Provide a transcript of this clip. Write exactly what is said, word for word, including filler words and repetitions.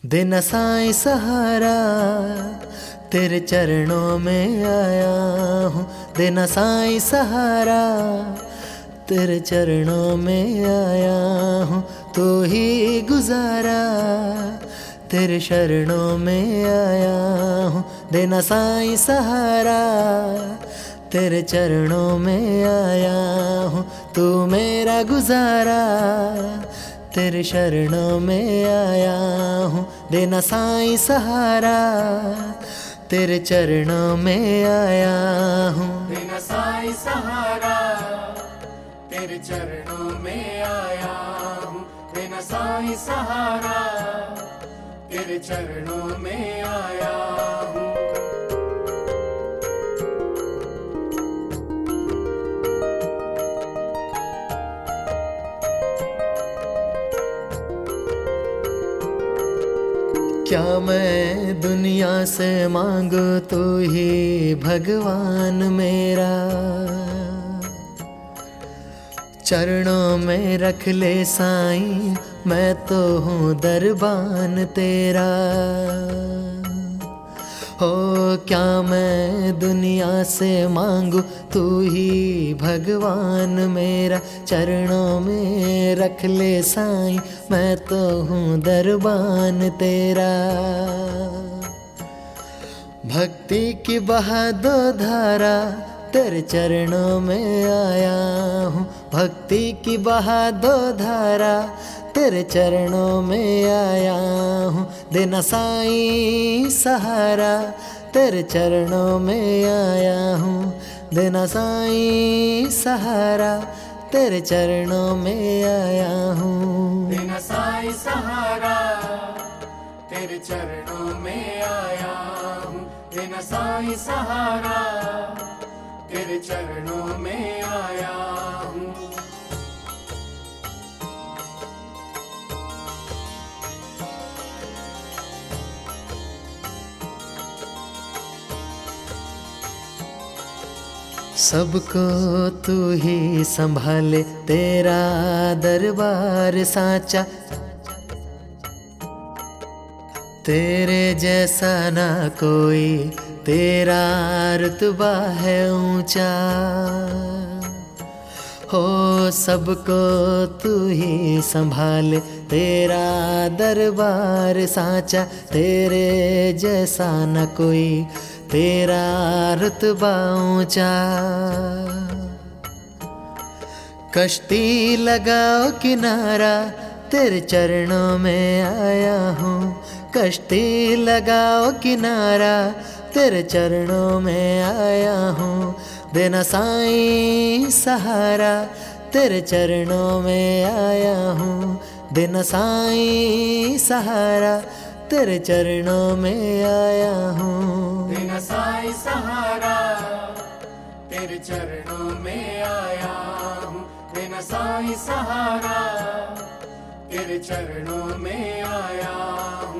देना साईं सहारा, तेरे चरणों में आया हूँ। देना साईं सहारा, तेरे चरणों में आया हूँ। तू ही गुजारा, तेरे शरणों में आया हूँ। देना साईं सहारा, तेरे चरणों में आया हूँ। तू मेरा गुजारा, तेरे शरणों में आया हूँ। देना साईं सहारा, तेरे चरणों में आया हूँ। देना साईं सहारा, तेरे चरणों में आया हूँ। देना साईं सहारा, तेरे चरणों में आया हूँ। क्या मैं दुनिया से मांगू, तू ही भगवान मेरा। चरणों में रख ले साईं, मैं तो हूँ दरबान तेरा। हो क्या मैं दुनिया से मांगू, तू ही भगवान मेरा। चरणों में रख ले साईं, मैं तो हूँ दरबान तेरा। भक्ति की बहा दो धारा, तेरे चरणों में आया हूँ। भक्ति की बहा दो धारा, तेरे चरणों में आया हूँ। देना साईं सहारा, तेरे चरणों में आया हूँ। देना साईं सहारा, तेरे चरणों में आया हूँ। देना साईं सहारा, तेरे चरणों में आया हूँ। देना साईं सहारा, तेरे चरणों में आया हूँ। सबको तू ही संभाले, तेरा दरबार साचा। तेरे जैसा ना कोई, तेरा रुतबा है ऊंचा। हो सबको तू ही संभाले, तेरा दरबार साचा। तेरे जैसा न कोई, तेरा रुतबा ऊंचा। कश्ती लगाओ किनारा, तेरे चरणों में आया हूँ। कश्ती लगाओ किनारा, तेरे चरणों में आया हूँ। देना साईं सहारा, तेरे चरणों में आया हूँ। देना साईं सहारा, तेरे चरणों में आया हूँ। देना साईं सहारा, तेरे चरणों में आया हूँ। देना साईं सहारा, तेरे चरणों में आया हूँ।